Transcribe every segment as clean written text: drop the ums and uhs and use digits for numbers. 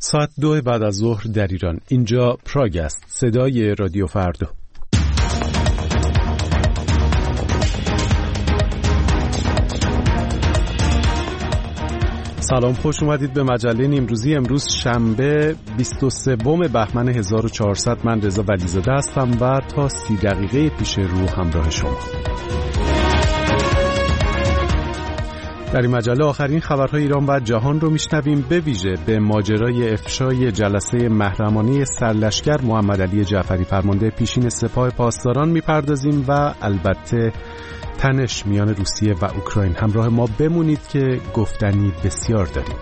ساعت 2 بعد از ظهر در ایران. اینجا پراگ است، صدای رادیو فردا. سلام، خوش اومدید به مجله نیمروزی. امروز شنبه 23 بهمن 1400. من رضا ولیزاده هستم و تا 30 دقیقه پیش رو همراه شما. در این مجله آخرین خبرهای ایران و جهان رو میشنویم، به ویژه به ماجرای افشای جلسه محرمانه سرلشکر محمد علی جعفری فرمانده پیشین سپاه پاسداران میپردازیم و البته تنش میان روسیه و اوکراین. همراه ما بمونید که گفتنی بسیار داریم.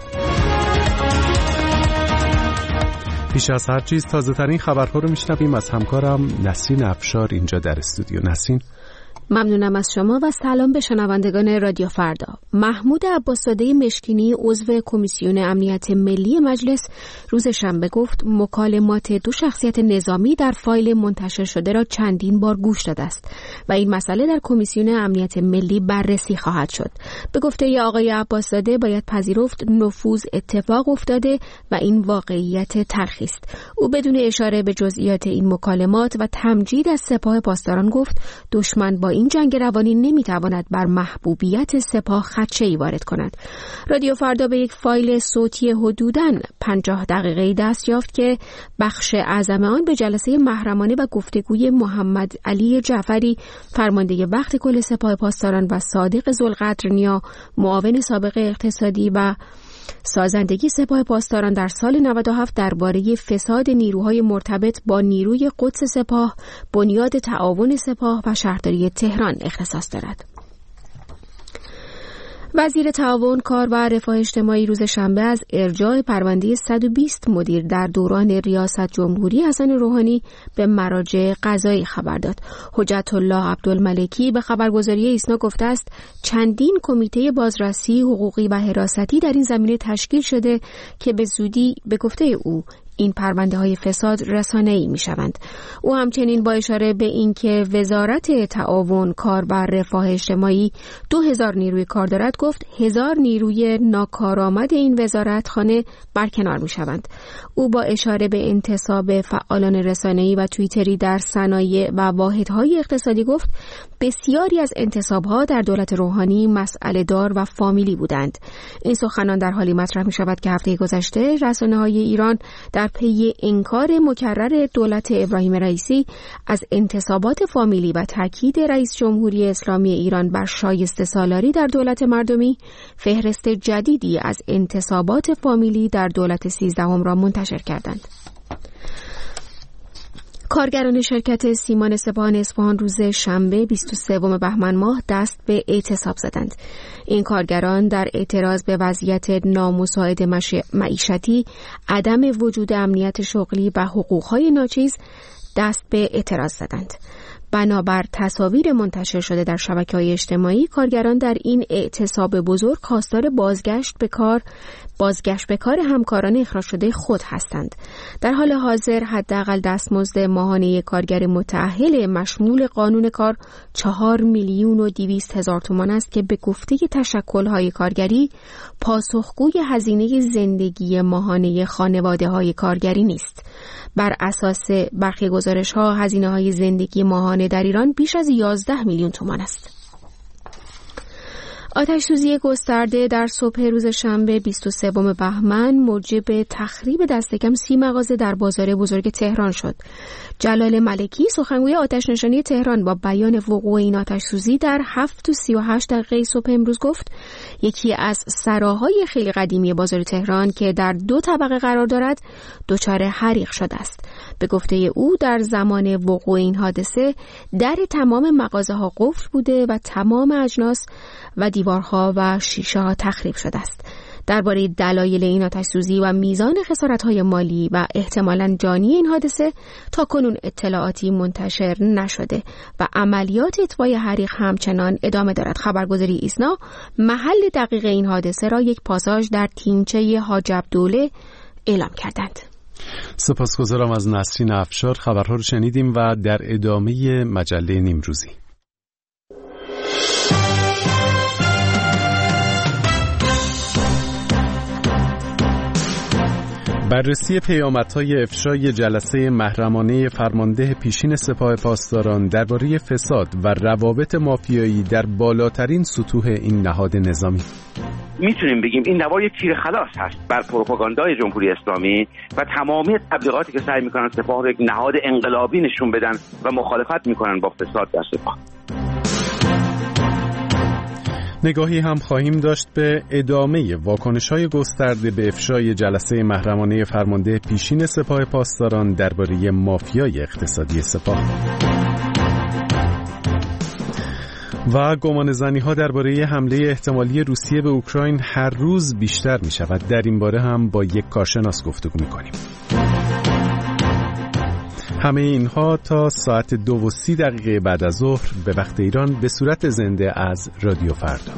پیش از هر چیز تازه ترین خبرها رو میشنویم از همکارم نسرین افشار اینجا در استودیو. نسرین، ممنونم از شما و سلام به شنوندگان رادیو فردا. محمود عباس‌زاده مشکینی عضو کمیسیون امنیت ملی مجلس روز شنبه گفت مکالمات دو شخصیت نظامی در فایل منتشر شده را چندین بار گوش داده است و این مسئله در کمیسیون امنیت ملی بررسی خواهد شد. به گفته آقای عباس‌زاده باید پذیرفت نفوذ اتفاق افتاده و این واقعیت تلخی است. او بدون اشاره به جزئیات این مکالمات و تمجید از سپاه پاسداران گفت دشمن با این جنگ روانی نمیتواند بر محبوبیت سپاه خدشه‌ای وارد کند. رادیو فردا به یک فایل صوتی حدوداً 50 دقیقه‌ای دست یافت که بخش اعظم آن به جلسه محرمانه و گفتگوی محمد علی جعفری فرمانده وقت کل سپاه پاسداران و صادق ذوالقرنیا معاون سابق اقتصادی و سازندگی سپاه پاسداران در سال 97 درباره فساد نیروهای مرتبط با نیروی قدس سپاه، بنیاد تعاون سپاه و شهرداری تهران اختصاص دارد. وزیر تعاون، کار و رفاه اجتماعی روز شنبه از ارجاع پرونده 120 مدیر در دوران ریاست جمهوری حسن روحانی به مراجع قضایی خبر داد. حجت الله عبدالملکی به خبرگزاری ایسنا گفته است چندین کمیته بازرسی حقوقی و حراستی در این زمینه تشکیل شده که به زودی به گفته او این پرونده های فساد رسانه‌ای می شوند. او همچنین با اشاره به اینکه وزارت تعاون، کار و رفاه اجتماعی 2000 نیروی کار دارد گفت 1000 نیروی ناکارآمد این وزارتخانه برکنار می شوند. او با اشاره به انتصاب فعالان رسانه‌ای و توییتری در صنایع و واحدهای اقتصادی گفت بسیاری از انتصاب‌ها در دولت روحانی مسئله دار و فامیلی بودند. این سخنان در حالی مطرح می شود که هفته گذشته رسانه‌های ایران در پی انکار مکرر دولت ابراهیم رئیسی از انتصابات فامیلی و تاکید رئیس جمهوری اسلامی ایران بر شایسته سالاری در دولت مردمی، فهرست جدیدی از انتصابات فامیلی در دولت 13 را منتشر کردند. کارگران شرکت سیمان سپاهان اصفهان روز شنبه 23 بهمن ماه دست به اعتصاب زدند. این کارگران در اعتراض به وضعیت نامساعد معیشتی، عدم وجود امنیت شغلی و حقوق‌های ناچیز دست به اعتراض زدند. بنابر تصاویر منتشر شده در شبکه‌های اجتماعی، کارگران در این اعتصاب بزرگ خواستار بازگشت به کار همکاران اخراج شده خود هستند. در حال حاضر حداقل دستمزد ماهانه کارگر متأهل مشمول قانون کار 4,200,000 تومان است که به گفته تشکل‌های کارگری پاسخگوی هزینه زندگی ماهانه خانواده‌های کارگری نیست. بر اساس برخی گزارش‌ها هزینه‌های زندگی ماهانه در ایران بیش از 11 میلیون تومان است. آتش‌سوزی گسترده در صبح روز شنبه 23 بهمن موجب تخریب دست کم 30 مغازه در بازار بزرگ تهران شد. جلال ملکی سخنگوی آتش‌نشانی تهران با بیان وقوع این آتش‌سوزی در 7:38 صبح امروز گفت یکی از سراهای خیلی قدیمی بازار تهران که در 2 طبقه قرار دارد دچار حریق شده است. به گفته او در زمان وقوع این حادثه در تمام مغازه‌ها قفل بوده و تمام اجناس و دیوارها و شیشه‌ها تخریب شده است. درباره دلایل این آتش‌سوزی و میزان خسارت‌های مالی و احتمالاً جانی این حادثه تاکنون اطلاعاتی منتشر نشده و عملیات اطفای حریق همچنان ادامه دارد. خبرگزاری ایسنا محل دقیق این حادثه را یک پاساژ در تیمچه حاج عبدوله اعلام کردند. سپاسگزارم از نسرین افشار. خبرها رو شنیدیم و در ادامه مجله نیمروزی. بررسی پیامدهای افشای جلسه محرمانه فرمانده پیشین سپاه پاسداران درباره فساد و روابط مافیایی در بالاترین سطوح این نهاد نظامی. میتونیم بگیم این نوار یک تیر خلاص هست بر پروپاگاندای جمهوری اسلامی و تمامی تبلیغاتی که سعی میکنن سپاه رو یک نهاد انقلابی نشون بدن و مخالفت میکنن با فساد در سپاه. نگاهی هم خواهیم داشت به ادامه واکنش‌های گسترده به افشای جلسه محرمانه فرمانده پیشین سپاه پاسداران درباره مافیای اقتصادی سپاه و گمانه‌زنی‌ها درباره حمله احتمالی روسیه به اوکراین هر روز بیشتر می‌شود. در این باره هم با یک کارشناس گفتگو می‌کنیم. همه اینها تا ساعت 2:30 بعد از ظهر به وقت ایران به صورت زنده از رادیو فردا.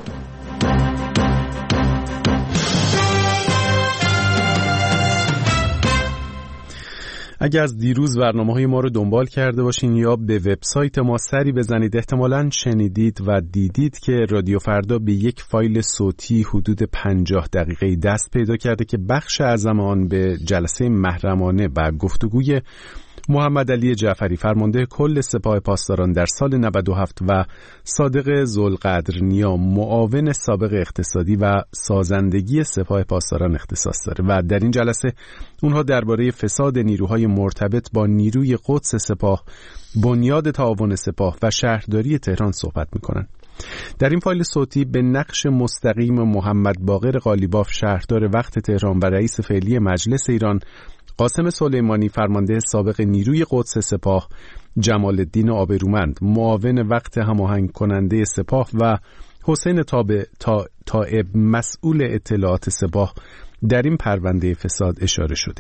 اگر از دیروز برنامه‌های ما رو دنبال کرده باشین یا به وبسایت ما سری بزنید، احتمالاً شنیدید و دیدید که رادیو فردا به یک فایل صوتی حدود 50 دقیقه‌ای دست پیدا کرده که بخش اعظم آن به جلسه محرمانه و گفتگوی محمد علی جعفری فرمانده کل سپاه پاسداران در سال 97 و صادق ذوالقدرنیا معاون سابق اقتصادی و سازندگی سپاه پاسداران اختصاص داره و در این جلسه اونها درباره فساد نیروهای مرتبط با نیروی قدس سپاه، بنیاد تعاون سپاه و شهرداری تهران صحبت میکنن. در این فایل صوتی به نقش مستقیم محمد باقر قالیباف شهردار وقت تهران و رئیس فعلی مجلس ایران، قاسم سلیمانی فرمانده سابق نیروی قدس سپاه، جمال الدین آبرومند معاون وقت هماهنگ کننده سپاه و حسین طائب مسئول اطلاعات سپاه در این پرونده فساد اشاره شده.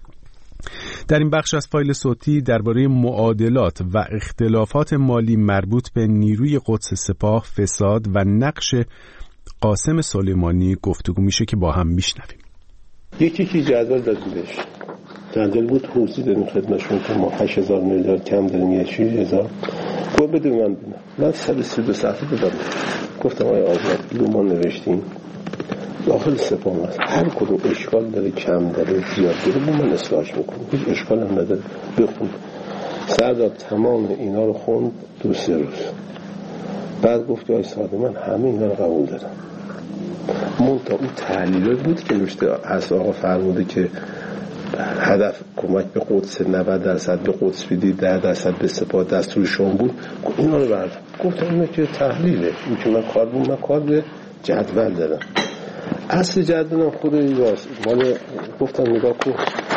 در این بخش از فایل صوتی درباره معادلات و اختلافات مالی مربوط به نیروی قدس سپاه، فساد و نقش قاسم سلیمانی گفتگو میشه که با هم میشنویم. یکی جدول دادیمش، جدول بود توضیح دادیم خدمتشون که ما 8000 میلیارد کم داریم، یه 6000 گفت بده من 132 صفحه دادم. گفتم آقای آزاد ما نوشتیم داخل سپاه هست، هر کدوم اشکال داره، کم داره، زیاد داره، من اصلاحش میکنم، هیچ اشکال هم نداره، بخون. سردار تمام اینا رو خوند 2-3 روز. بعد گفت آقای ساده من همه اینا رو قبول دارم. منتها اون تحلیل بود که نوشته از آقا فرموده که هدف کمک به قدس 90% به قدس بدید، 10% به سپاه دستورشون بود. اینا رو بردم گفتم اینا که تحلیله، این که من کار به جدول دارم. اصل جدولم خود یاس مال گفتم نگاه کن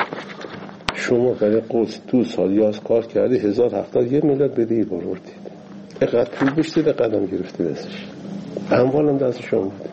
شما برای قدس 2 سال یاس کار کردی 1071 میلیارد بدهی بردید، اینقدر پول بشته به قدم گرفته دستش، اموالم دست شما بود.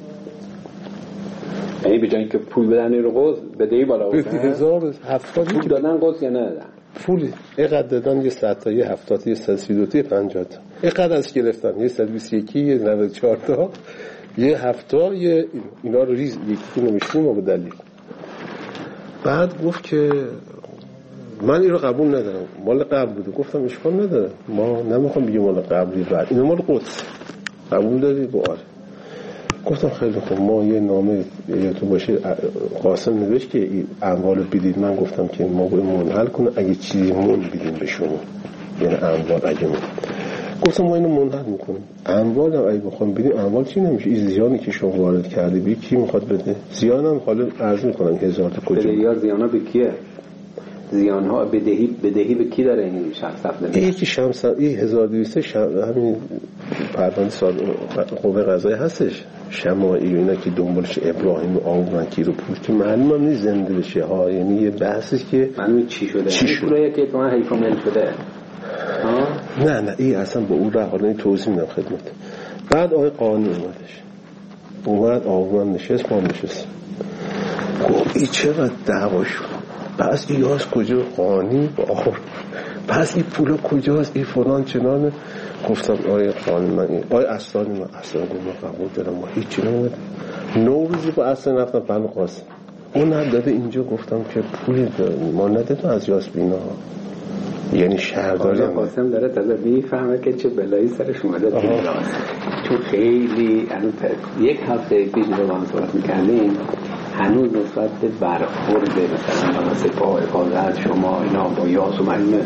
یعنی به جای اینکه پول بدن رو قدس بدهی بالا آوردن 1070 پول دادن قدس یا نه پول اینقدر دادن، یه 100 تا، یه 70 تا، یه 132 تا، 50 تا، اینقدر از گرفتن، یه 121، یه 94 تا، یه 70، یه اینا رو ریز یکی نمیشتیم و به دلیل. بعد گفت که من این رو قبول ندارم، مال قبل بوده. گفتم اشکال نداره، ما نمیخوام بگیم مال قبلی، بعد اینا مال قدس قبول داری؟ آره. گفتم خیلی خوب، ما یه نامه تو باشه قاسم نوشت که این اموال بدید. من گفتم که ما باید منحل کنه، اگه چیزی مون بدیم به شما، یعنی اموال اگه مون. گفتم ما اینو منحل میکنیم، اموال هم اگه بخوام بدیم اموال چی نمیشه، این زیانی که شما وارد کردی بی کی میخواد بده؟ زیان هم حالا عرض میکنن 1000 تا کجا بدهی ها، زیان ها به کیه؟ زیان ها بدهی به کی داره این شخص افته؟ یکی شمس 1200 همین پرونده قوه قضایی هستش، شماعی و اینا که دنبالش ابراهیم و آومنکی رو پول که معلوم هم نیست زنده بشه ها، یعنی یه بحثی که معلوم چی شده، پولی که تو هیکل شده. نه این اصلا با اون حالا این توضیح میدم خدمت. بعد آقای قانون اومد آومن نشست، ما نشست، گفت این چقدر دعوا شد، پس این یاس کجا قانی پس این پولا کجاست، این فلان چنانه. گفتم آقای قانون من این آقای اصلانی من اصلا ما قبول دارم، ما هیچی نمید. 9 روزی با اصلا رفتم پنو قاسم، اون هم داده اینجا. گفتم که پولی ما ندادم از یاس بینا، یعنی شهرداری قاسم داره تازه میفهمه که چه بلایی سرش اومده. چون خیلی یک هفته پیش رو با هم صحبت میکردیم، هنوز نسبت به برخورد مثلا سپاه حفاظت شما اینا با یاس و مجموعه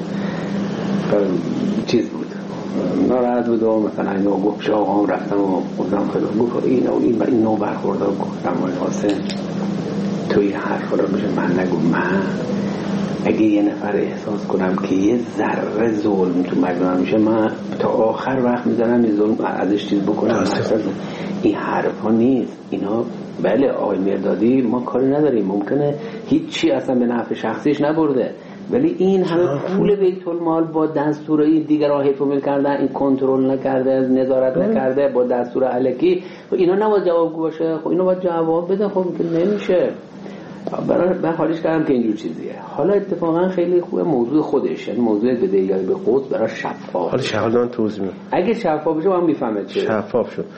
چیز بود، ناراحت بود و مثلا اینا گفت آقام رفتم و خودم خیلی گفت این نوع برخوردار گفتم آقای قاسم توی حرف رو بشه من نگو. من اگه یه نفر احساس کنم که یه ذره ظلم تو مجموعه میشه من تا آخر وقت میذارم این ظلم ازش چیز بکنم. این حرف ها نیست اینا. بله آقای مردادی ما کاری نداریم، ممکنه هیچی اصلا به نفع شخصیش نبرده، ولی این همه پول بیت المال با دستورای دیگر راه حفظ کردن، این کنترل نکرده، نظارت نکرده با دستور الکی، اینا نباید جوابگو باشه. خب اینا باید جواب بده. خب که نمیشه. من حالیش کردم که اینجور چیزیه. حالا اتفاقا خیلی خوبه موضوع خودش، یعنی موضوع بدهی‌های به قدس برای شفاف. حالا شغلان توضیح میدم. اگه شفاف بشه من میفهمم چه شفاف شد.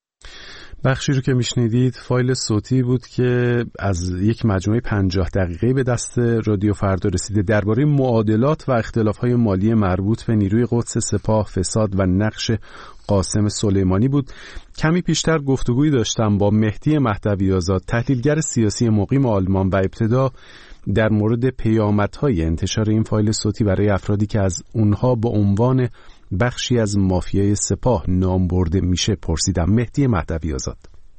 بخشی رو که میشنیدید فایل صوتی بود که از یک مجموعه 50 دقیقه‌ای به دست رادیو فردا رسیده درباره معادلات و اختلاف‌های مالی مربوط به نیروی قدس سپاه، فساد و نقش قاسم سلیمانی بود. کمی پیشتر گفتگویی داشتم با مهدی مهدوی آزاد، تحلیلگر سیاسی مقیم آلمان، و ابتدا در مورد پیامدهای انتشار این فایل صوتی برای افرادی که از اونها با عنوان بخشی از مافیای سپاه نام برده میشه پرسیدم. مهدی مهدوی آزاد: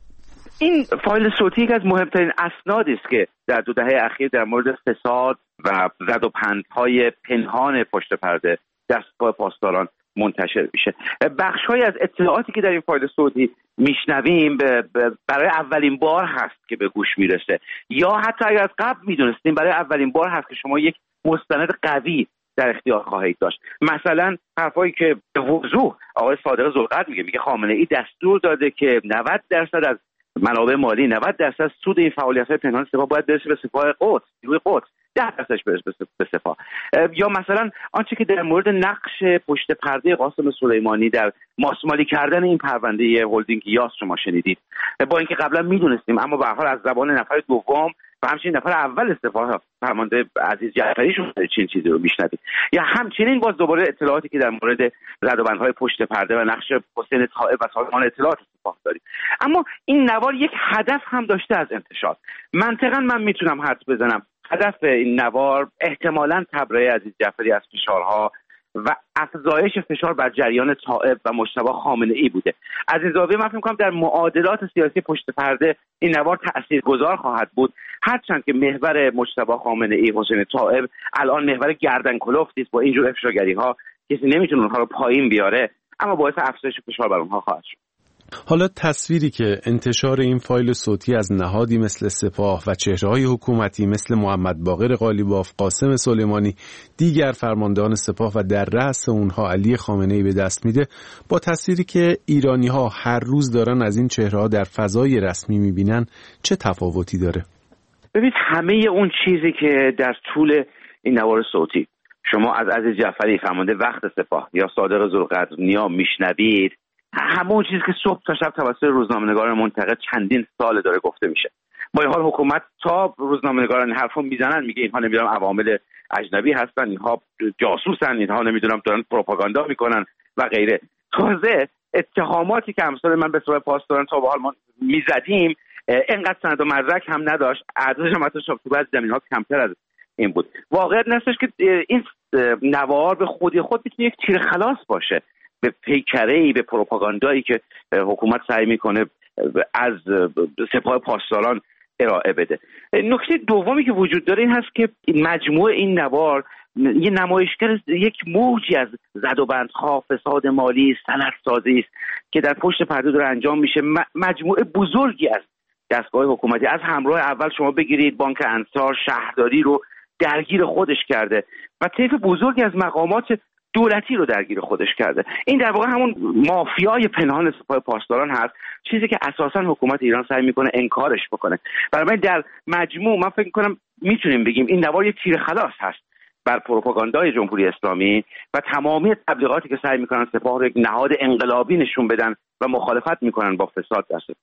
این فایل صوتی یکی از مهمترین اسنادی است که در 2 دهه اخیر در مورد فساد و زد و پندهای پنهان پشت پرده در سپاه پاسداران منتشر میشه. بخش‌هایی از اطلاعاتی که در این فایل صوتی میشنویم برای اولین بار هست که به گوش میرسه، یا حتی اگر از قبل میدونستیم برای اولین بار هست که شما یک مستند قوی در اختیار خواهید داشت. مثلا حرفایی که به وضوح آقای صادق ذوالقدر میگه خامنه‌ای دستور داده که 90% از منابع مالی، 90% سود این فعالیت‌های پنهان سپاه باید برسه به سپاه قدس، نیروی قدس، 10% برسه به سپاه. یا مثلا آنچه که در مورد نقش پشت پرده قاسم سلیمانی در ماسمالی کردن این پرونده هلدینگ یاس شما شنیدید، با اینکه قبلا میدونستیم اما به هر حال از زبان نفر دوم و همچنین نفر اول سپاه فرمانده عزیز جعفری شما چنین چیزی رو میشنوید. یا همچنین باز دوباره اطلاعاتی که در مورد زدوبندهای پشت پرده و نقش حسین طائب و سازمان اطلاعات سپاه داریم. اما این نوار یک هدف هم داشته از انتشار. منطقاً من میتونم حدس بزنم هدف این نوار احتمالاً تبرئه عزیز جعفری از فشارها و افزایش فشار بر جریان طائب و مجتبی خامنه‌ای بوده. از این زاویه من فکر می‌کنم در معادلات سیاسی پشت پرده این نوار تاثیرگذار خواهد بود، هرچند که محور مجتبی خامنه‌ای، حسین طائب الان محور گردن کلفتی است. با اینجور افشاگری‌ها کسی نمیتونه اونها رو پایین بیاره، اما باعث افزایش فشار بر اونها خواهد شد. حالا تصویری که انتشار این فایل صوتی از نهادی مثل سپاه و چهره‌های حکومتی مثل محمد باقر قالیباف، قاسم سلیمانی، دیگر فرماندهان سپاه و در رأس اونها علی خامنه‌ای به دست میده، با تصویری که ایرانی‌ها هر روز دارن از این چهره‌ها در فضای رسمی میبینن، چه تفاوتی داره؟ ببینید همه اون چیزی که در طول این نوار صوتی شما از عزیز جعفری فرمانده وقت سپاه یا صادق ذوالقدرنیا میشنوید، همون چیزی که صبح تا شب توسط روزنامه‌نگاران منتقد چندین سال داره گفته میشه. با این حال حکومت تا روزنامه‌نگاران حرفو میزنن میگه اینها نمیدونم عوامل اجنبی هستن، اینها جاسوسن، اینها نمیدونم دارن پروپاگاندا میکنن و غیره. تازه اتهاماتی که امثال من به سپاه پاسداران تا به حال ما میزدیم اینقدر سند و مدرک هم نداشت، اعدادش هم حتی تو بعضی زمینه‌ها کمتر از این بود. واقعیت نستش که این نوار به خودی خود میتونه یک تیر خلاص باشه به پیکره‌ای، به پروپاگاندایی که حکومت سعی میکنه از سپاه پاسداران ارائه بده. نکته دومی که وجود داره این هست که مجموع این نوار یه نمایشگر یک موجی از زدوبندها، فساد مالی، سندسازی است که در پشت پرده داره انجام میشه. مجموعه بزرگی از دستگاه حکومتی از همراه اول شما بگیرید بانک انصار، شهرداری رو درگیر خودش کرده و طیف بزرگی از مقامات دولتی رو درگیر خودش کرده. این در واقع همون مافیای پنهان سپاه پاسداران هست، چیزی که اساساً حکومت ایران سعی میکنه انکارش بکنه. برای در مجموع من فکر میکنم میتونیم بگیم این نوار یک تیر خلاص هست بر پروپاگاندای جمهوری اسلامی و تمامی تبلیغاتی که سعی میکنن سپاه رو یک نهاد انقلابی نشون بدن و مخالفت میکنن با فساد در سپاه.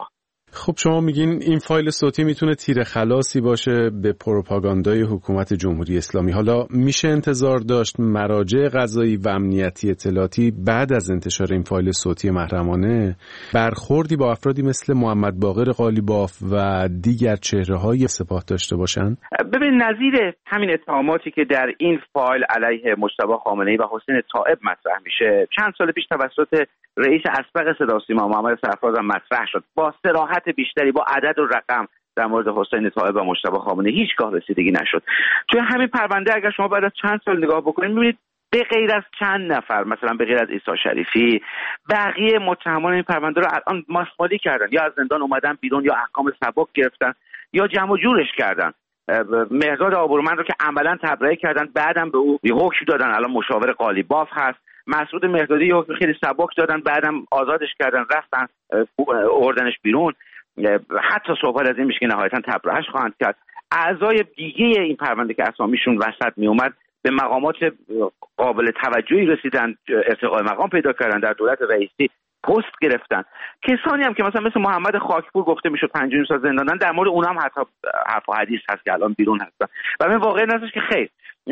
خب شما میگین این فایل صوتی میتونه تیر خلاصی باشه به پروپاگاندای حکومت جمهوری اسلامی. حالا میشه انتظار داشت مراجع قضایی و امنیتی اطلاعاتی بعد از انتشار این فایل صوتی محرمانه برخوردی با افرادی مثل محمد باقر قالیباف و دیگر چهره‌های سپاه داشته باشن؟ ببین نظیر همین اتهاماتی که در این فایل علیه مجتبی خامنه‌ای و حسین طائب مطرح میشه چند سال پیش توسط رئیس اسبق صدا و سیما محمد سرفراز هم مطرح شد. با صراحت بیشتری، با عدد و رقم در مورد حسین طائب و مجتبی خامنه‌ای هیچگاه رسیدگی نشد. توی همین پرونده اگر شما بعد از چند سال نگاه بکنید می‌بینید به غیر از چند نفر، مثلا به غیر از عیسی شریفی، بقیه متهمان این پرونده رو الان ماسمالی کردن، یا از زندان اومدن بیرون، یا احکام سبک گرفتن، یا جمع و جورش کردن. مهرداد آبرومند رو که عملاً تبرئه کردن، بعدم به او حکم دادن، الان مشاور قالیباف هست. مسعود مهردادی یه حکم خیلی سبک دادن، بعدم آزادش کردن، رفتن آوردنش بیرون. حتی صحبت از این میشه که نهایتاً تبرئهش خواهند کرد. اعضای دیگه این پرونده که اسامیشون وسط می اومد به مقامات قابل توجهی رسیدن، ارتقای مقام پیدا کردن، در دولت رئیسی پست گرفتن. کسانی هم که مثل محمد خاکپور گفته میشد 50 سال زندانن، در مورد اونها هم حتی حرف و حدیث هست که الان بیرون هستن. و من واقعا نظرش که خیر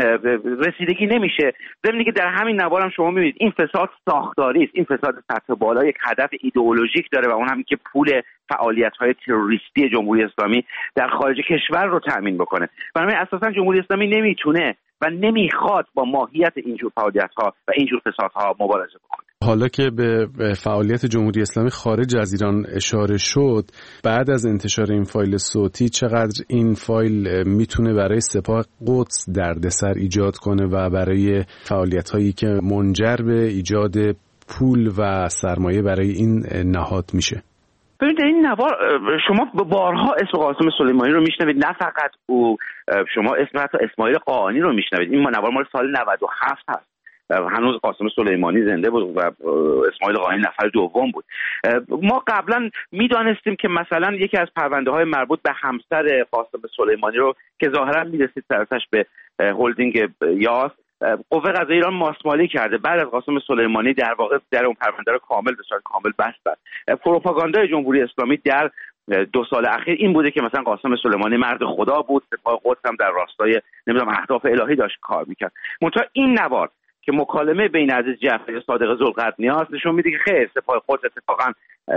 رسیدگی نمیشه. ضمن که در همین نوار هم شما میبینید این فساد ساختاری است، این فساد سطح بالا یک هدف ایدئولوژیک داره و اون هم که پول فعالیت‌های تروریستی جمهوری اسلامی در خارج کشور رو تامین بکنه. برای اساسا جمهوری اسلامی نمیتونه و نمیخواد با ماهیت اینجور فعالیت‌ها و اینجور فسادها مبارزه بکنه. حالا که به فعالیت جمهوری اسلامی خارج از ایران اشاره شد، بعد از انتشار این فایل صوتی چقدر این فایل میتونه برای سپاه قدس دردسر ایجاد کنه و برای فعالیت‌هایی که منجر به ایجاد پول و سرمایه برای این نهاد میشه؟ ببینید این نوار شما بارها اسم قاسم سلیمانی رو میشنوید، نه فقط او، شما اسم حتی اسماعیل قاآنی رو میشنوید. این نوار مال سال 97 هست. هنوز قاسم سلیمانی زنده بود و اسماعیل قاآنی نفر دوم بود. ما قبلا میدانستیم که مثلا یکی از پرونده‌های مربوط به همسر قاسم سلیمانی رو که ظاهرا میرسید سرش به هلدینگ یاس، قوه قضاییه ایران ماسمالی کرده. بعد از قاسم سلیمانی در واقع در اون پرونده رو به صورت کامل بستن. پروپاگاندای جمهوری اسلامی در 2 سال اخیر این بوده که مثلا قاسم سلیمانی مرد خدا بود، سپاه قدس هم در راستای اهداف الهی داشت کار میکرد. منتها این نوار که مکالمه بین عزیز جعفری و صادق ذوالقرنیاست نشون میده که خیر سپاه قدس اتفاقا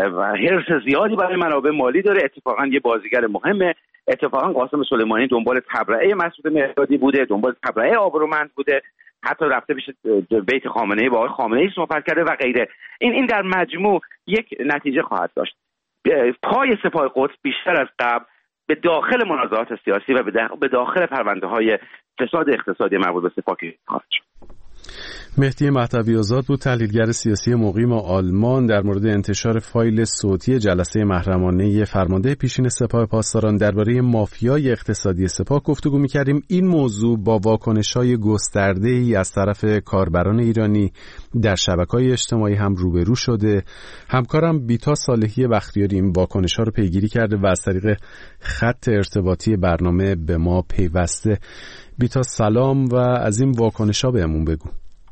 حرص زیادی برای منابع مالی داره، اتفاقا یه بازیگر مهمه. اتفاقا قاسم سلیمانی دنبال تبرئه مسعود مهردادی بوده، دنبال تبرئه آبرومند بوده، حتی رفته پیش بیت خامنه‌ای با آقای خامنه‌ای صحبت کرده و غیره. این در مجموع یک نتیجه خواهد داشت. پای سپاه قدس بیشتر از قبل به داخل منازعات سیاسی و به داخل پرونده‌های فساد اقتصادی مربوط به سپاه خواهد شد. مهدی مهدوی آزاد بود، تحلیلگر سیاسی مقیم آلمان، در مورد انتشار فایل صوتی جلسه محرمانه فرمانده پیشین سپاه پاسداران درباره مافیای اقتصادی سپاه گفتگو می‌کردیم. این موضوع با واکنش‌های گسترده‌ای از طرف کاربران ایرانی در شبکه‌های اجتماعی هم روبرو شده. همکارم بیتا صالحی بختیاری این واکنش‌ها رو پیگیری کرده و از طریق خط ارتباطی برنامه به ما پیوسته. بیتا سلام و از این واکنش‌ها بهمون بگو.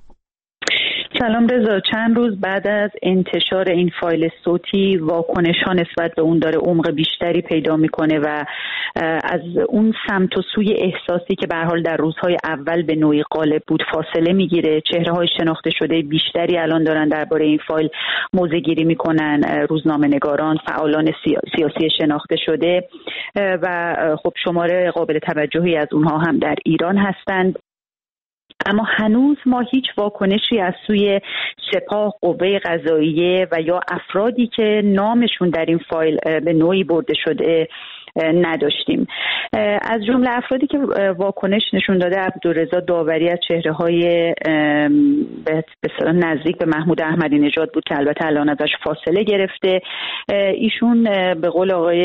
سلام رضا، چند روز بعد از انتشار این فایل صوتی واکنش‌ها نسبت به اون داره عمق بیشتری پیدا میکنه و از اون سمت و سوی احساسی که به هر حال در روزهای اول به نوعی غالب بود فاصله میگیره. چهره‌های شناخته شده بیشتری الان دارن درباره این فایل موضع‌گیری میکنن، روزنامه‌نگاران، فعالان سیاسی شناخته شده و خب شماره قابل توجهی از اونها هم در ایران هستند. اما هنوز ما هیچ واکنشی از سوی سپاه، قوه قضاییه و یا افرادی که نامشون در این فایل به نوعی برده شده نداشتیم. از جمله افرادی که واکنش نشون داده عبدالرضا داوری از چهره‌های به اصطلاح نزدیک به محمود احمدی نژاد بود که البته الان ازش فاصله گرفته. ایشون به قول آقای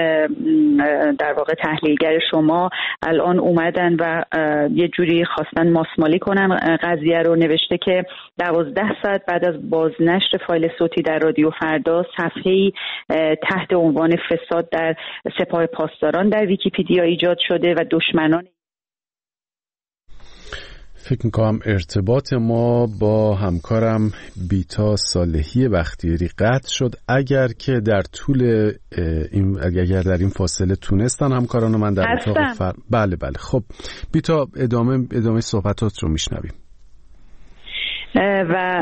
در واقع تحلیلگر شما الان اومدن و یه جوری خواستن ماسمالی کنن قضیه رو. نوشته که 12 ساعت بعد از بازنشر فایل صوتی در رادیو فردا صفحه‌ای تحت عنوان فساد در سپاه پاسداران در ویکی‌پدیا ایجاد شده و دشمنان فکر میکنم ارتباط ما با همکارم بیتا صالحی بختیاری قطع شد. اگر که در طول اگر در این فاصله تونستن همکاران من در اتاق بله خب بیتا ادامه صحبتات رو میشنویم. و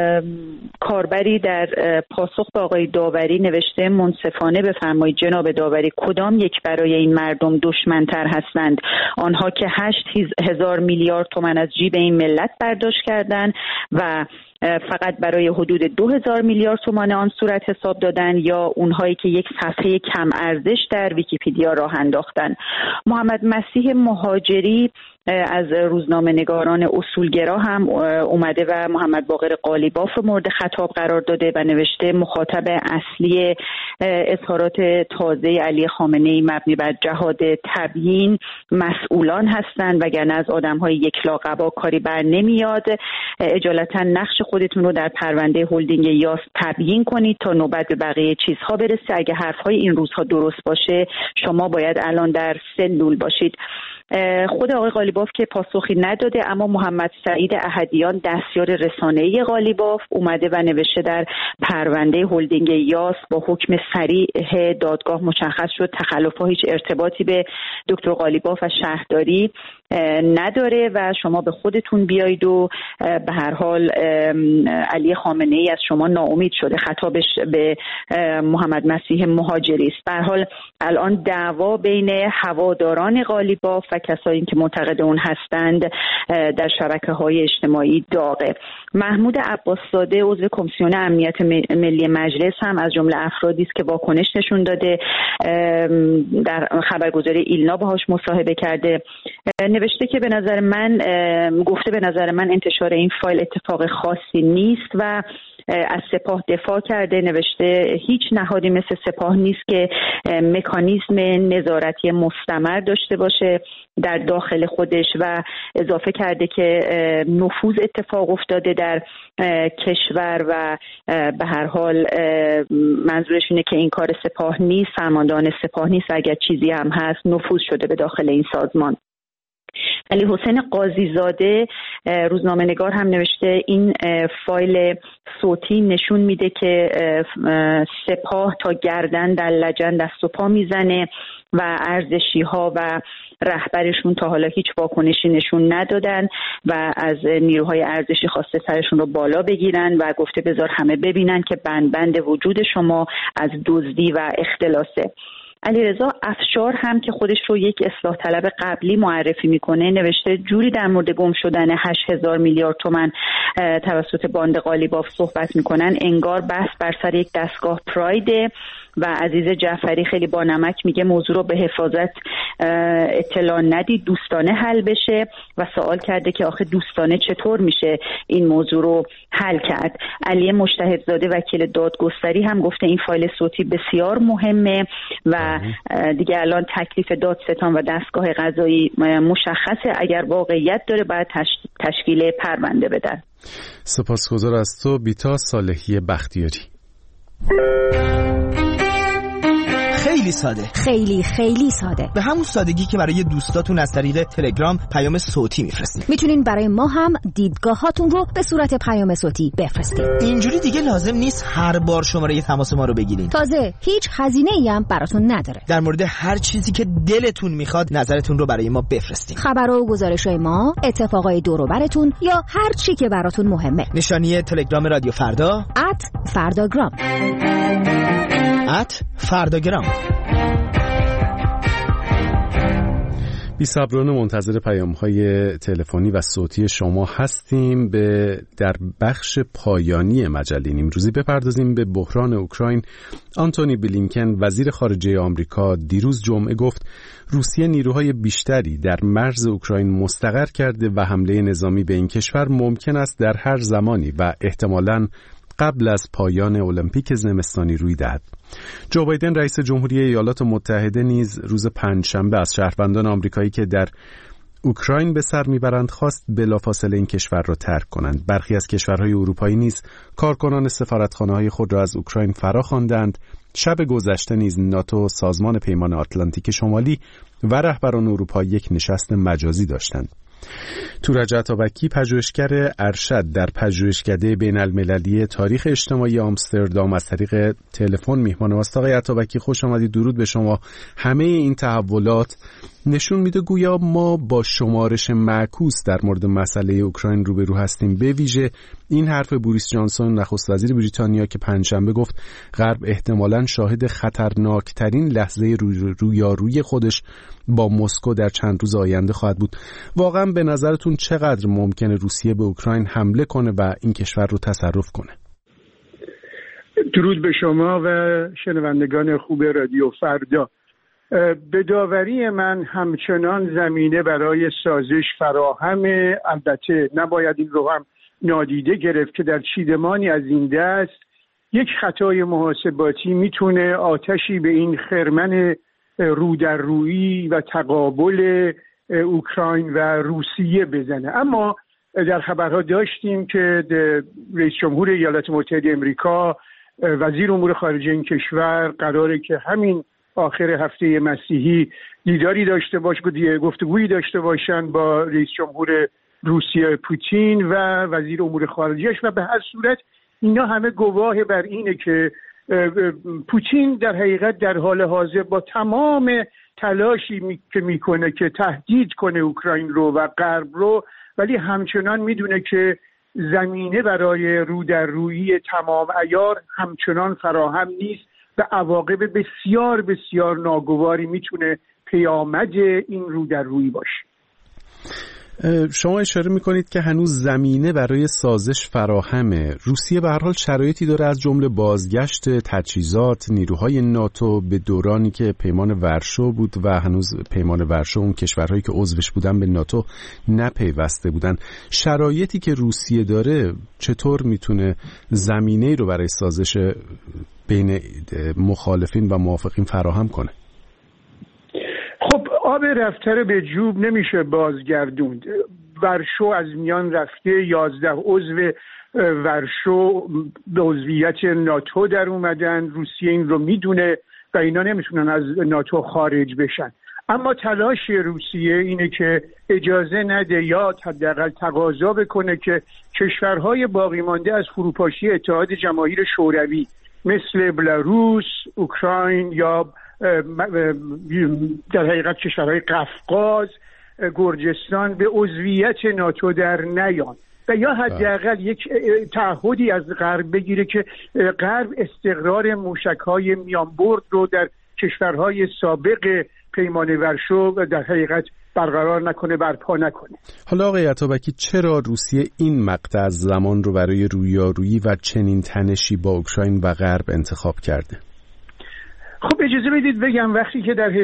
کاربری در پاسخ به آقای داوری نوشته منصفانه بفرمایید جناب داوری کدام یک برای این مردم دشمنتر هستند؟ آنها که 8,000 میلیارد تومان از جیب این ملت برداشت کردند و فقط برای حدود 2,000 میلیارد تومان آن صورت حساب دادن، یا اونهایی که یک صفحه کم ارزش در ویکی‌پدیا راه انداختن. محمد مسیح مهاجری از روزنامه نگاران اصولگرا هم اومده و محمد باقر قالیباف رو مورد خطاب قرار داده و نوشته مخاطب اصلی اظهارات تازه علی خامنه‌ای مبنی بر جهاد تبیین مسئولان هستند، وگرنه از آدم‌های یکلاقبا کاری بر نمیاد. اجالتا نقش خودتون رو در پرونده هلدینگ یاس تبیین کنید تا نوبت به بقیه چیزها برسه. اگه حرف‌های این روزها درست باشه شما باید الان در سلول باشید. خود آقای قالیباف که پاسخی نداده، اما محمد سعید احدیان دستیار رسانه‌ای قالیباف اومده و نوشته در پرونده هلدینگ یاس با حکم صریح دادگاه مشخص شد تخلف‌ها هیچ ارتباطی به دکتر قالیباف و شهرداری نداره و شما به خودتون بیایید و به هر حال علی خامنه‌ای از شما ناامید شده. خطابش به محمد مسیح مهاجری است. به هر حال الان دعوا بین هواداران قالیباف و کسایی که معتقد اون هستند در شبکه‌های اجتماعی داغه. محمود عباس‌زاده عضو کمیسیون امنیت ملی مجلس هم از جمله افرادی است که واکنش نشون داده. در خبرگزاری ایلنا باهاش مصاحبه کرده، نوشته که به نظر من انتشار این فایل اتفاق خاصی نیست و از سپاه دفاع کرده. نوشته هیچ نهادی مثل سپاه نیست که مکانیزم نظارتی مستمر داشته باشه در داخل خودش و اضافه کرده که نفوذ اتفاق افتاده در کشور و به هر حال منظورش اینه که این کار سپاه نیست، فرماندهان سپاه نیست، اگر چیزی هم هست نفوذ شده به داخل این سازمان. علی حسین قاضیزاده روزنامه نگار هم نوشته این فایل صوتی نشون میده که سپاه تا گردن در لجن دست و پا میزنه و ارزشی ها و رهبرشون تا حالا هیچ واکنشی نشون ندادن و از نیروهای ارزشی خواسته سرشون رو بالا بگیرن و گفته بذار همه ببینن که بند وجود شما از دزدی و اختلاسه. علیرضا افشار هم که خودش رو یک اصلاح طلب قبلی معرفی میکنه نوشته جوری در مورد گم شدن 8,000 میلیارد تومان توسط باند قالیباف صحبت میکنن انگار بحث بر سر یک دستگاه پرایده و عزیز جعفری خیلی با نمک میگه موضوع رو به حفاظت اطلاع ندید، دوستانه حل بشه و سوال کرده که آخه دوستانه چطور میشه این موضوع رو حل کرد. علی مجتهدزاده وکیل دادگستری هم گفته این فایل صوتی بسیار مهمه و دیگه الان تکلیف دادستان و دستگاه قضایی مشخصه، اگر واقعیت داره باید تشکیل پرونده بدن. سپاسگزار از تو بیتا صالحی بختیاری. خیلی ساده، خیلی ساده، به همون سادگی که برای دوستاتون از طریق تلگرام پیام صوتی میفرستید. میتونین برای ما هم دیدگاهاتون رو به صورت پیام صوتی بفرستید. اینجوری دیگه لازم نیست هر بار شماره تماس ما رو بگیرین. تازه هیچ هزینه‌ای هم براتون نداره. در مورد هر چیزی که دلتون میخواد نظرتون رو برای ما بفرستید. خبرها و گزارش‌های ما، اتفاقای دور و براتون یا هر چی که براتون مهمه. نشانی تلگرام رادیو فردا @فرداگرام @فرداگرام. بی‌صبرانه منتظر پیام‌های تلفنی و صوتی شما هستیم. در بخش پایانی مجله نیمروزی بپردازیم به بحران اوکراین. آنتونی بلینکن وزیر خارجه آمریکا دیروز جمعه گفت روسیه نیروهای بیشتری در مرز اوکراین مستقر کرده و حمله نظامی به این کشور ممکن است در هر زمانی و احتمالاً قبل از پایان المپیک زمستانی روی دهد. جو بایدن رئیس جمهوری ایالات متحده نیز روز پنجشنبه از شهروندان آمریکایی که در اوکراین به سر میبرند خواست بلافاصله این کشور را ترک کنند. برخی از کشورهای اروپایی نیز کارکنان سفارتخانه‌های خود را از اوکراین فراخواندند. شب گذشته نیز ناتو، سازمان پیمان آتلانتیک شمالی و رهبران اروپا یک نشست مجازی داشتند. تورج عطابکی پژوهشگر ارشد در پژوهشکده بین‌المللی تاریخ اجتماعی آمستردام از طریق تلفن میهمان ماست. آقای عطابکی خوش آمدید. درود به شما. همه این تحولات نشون میده گویا ما با شمارش معکوس در مورد مسئله اوکراین روبرو هستیم. به ویژه این حرف بوریس جانسون نخست وزیر بریتانیا که پنجشنبه گفت غرب احتمالاً شاهد خطرناکترین لحظه رویارویی خودش با مسکو در چند روز آینده خواهد بود. واقعا به نظرتون چقدر ممکنه روسیه به اوکراین حمله کنه و این کشور رو تصرف کنه؟ درود به شما و شنوندگان خوب رادیو فردا. به داوری من همچنان زمینه برای سازش فراهمه. البته نباید این رو هم نادیده گرفت که در چیدمانی از این دست یک خطای محاسباتی میتونه آتشی به این خرمن رو در رویی و تقابل اوکراین و روسیه بزنه. اما در خبرها داشتیم که رئیس جمهور ایالات متحده امریکا، وزیر امور خارجه این کشور قراره که همین آخر هفته مسیحی دیداری داشته باشه، گفتگویی داشته باشن با رئیس جمهور روسیه پوتین و وزیر امور خارجهش و به هر صورت اینا همه گواه بر اینه که پوتین در حقیقت در حال حاضر با تمام تلاشی که میکنه که تهدید کنه اوکراین رو و غرب رو، ولی همچنان میدونه که زمینه برای رو در رویی تمام عیار همچنان فراهم نیست و عواقب بسیار بسیار ناگواری میتونه پیامد این رو در رویی باشه. شما اشاره میکنید که هنوز زمینه برای سازش فراهمه. روسیه به هر حال شرایطی داره از جمله بازگشت تجهیزات نیروهای ناتو به دورانی که پیمان ورشو بود و هنوز پیمان ورشو اون کشورهایی که عضوش بودن به ناتو نپیوسته بودن. شرایطی که روسیه داره چطور میتونه زمینه‌ای رو برای سازش بین مخالفین و موافقین فراهم کنه؟ خب آب رفته رو به جوب نمیشه بازگردوند. ورشو از میان رفته، 11 عضو ورشو به عضویت ناتو در اومدن. روسیه این رو میدونه و اینا نمیتونن از ناتو خارج بشن. اما تلاش روسیه اینه که اجازه نده یا حداقل تقاضا بکنه که کشورهای باقی مانده از فروپاشی اتحاد جماهیر شوروی مثل بلاروس، اوکراین یا در حقیقت کشورهای قفقاز، گرجستان به عضویت ناتو در نیان و یا حداقل یک تعهدی از غرب بگیره که غرب استقرار موشک‌های میانبرد رو در کشورهای سابق پیمان ورشو در حقیقت برقرار نکنه، برپا نکنه. حالا آقای عطابکی چرا روسیه این مقطع از زمان رو برای رویارویی و چنین تنشی با اوکراین و غرب انتخاب کرده؟ خب اجازه بدید بگم وقتی که در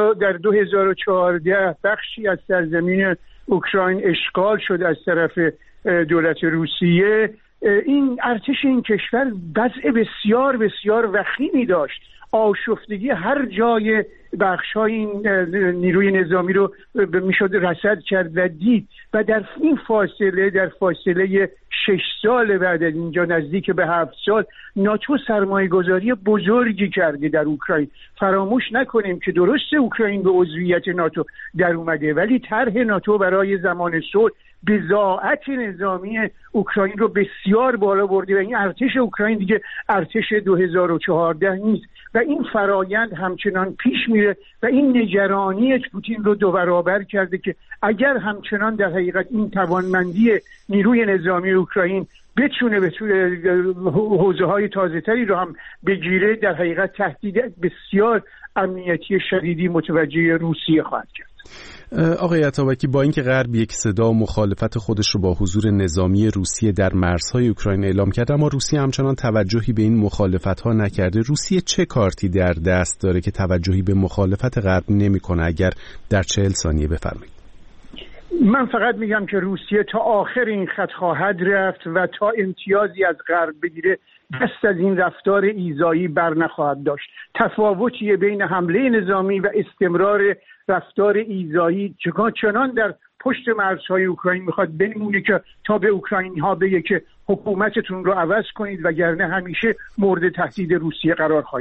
2014 بخشی از سرزمین اوکراین اشغال شد از طرف دولت روسیه، این ارتش این کشور وضع بسیار بسیار وخیمی داشت. آشفتگی هر جای بخش‌های این نیروی نظامی رو میشد رصد کرد و دید و در این فاصله 6 سال بعد از اینجا نزدیک به 7 سال ناتو سرمایه‌گذاری بزرگی کرده در اوکراین. فراموش نکنیم که درسته اوکراین به عضویت ناتو در اومده، ولی طرح ناتو برای زمان صلح بضاعت نظامی اوکراین رو بسیار بالا برده و این ارتش اوکراین دیگه ارتش 2014 نیست و این فرایند همچنان پیش میره و این نگرانی پوتین رو 2 برابر کرده که اگر همچنان در حقیقت این توانمندی نیروی نظامی اوکراین بتونه حوزه‌های تازه‌تری رو هم بگیره، در حقیقت تهدید بسیار امنیتی شدیدی متوجه روسیه خواهد کرد. آقای عطابکی، با اینکه غرب یک صدا مخالفت خودش رو با حضور نظامی روسیه در مرزهای اوکراین اعلام کرد، اما روسیه همچنان توجهی به این مخالفت‌ها نکرده. روسیه چه کارتی در دست داره که توجهی به مخالفت غرب نمی‌کنه؟ اگر در 40 ثانیه بفرمایید. من فقط میگم که روسیه تا آخر این خط خواهد رفت و تا امتیازی از غرب بگیره دست از این رفتار ایذایی بر نخواهد داشت. تفاوتی بین حمله نظامی و استمرار رفتار ایذایی چنان در پشت مرزهای اوکراین میخواد بمونه که تا به اوکراینی ها بگه که حکومتتون رو عوض کنید وگرنه همیشه مورد تهدید روسیه قرار خواهید.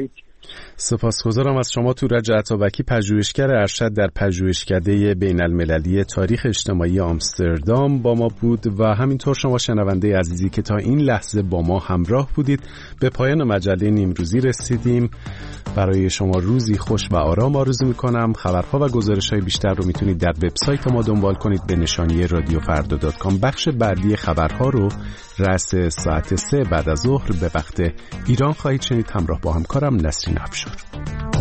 سپاسگزارم از شما تورج عطابکی، پژوهشگر ارشد در پژوهشکده بین‌المللی تاریخ اجتماعی آمستردام با ما بود و همینطور شما شنونده عزیزی که تا این لحظه با ما همراه بودید. به پایان مجله نیمروزی رسیدیم. برای شما روزی خوش و آرام آرزو می‌کنم. خبرها و گزارش‌های بیشتر رو میتونید در وبسایت ما دنبال کنید به نشانی radiofrda.com. بخش بعدی خبرها رو رأس ساعت 3 بعد از ظهر به وقت ایران خواهید شنید همراه با همکارم نسرین افشار.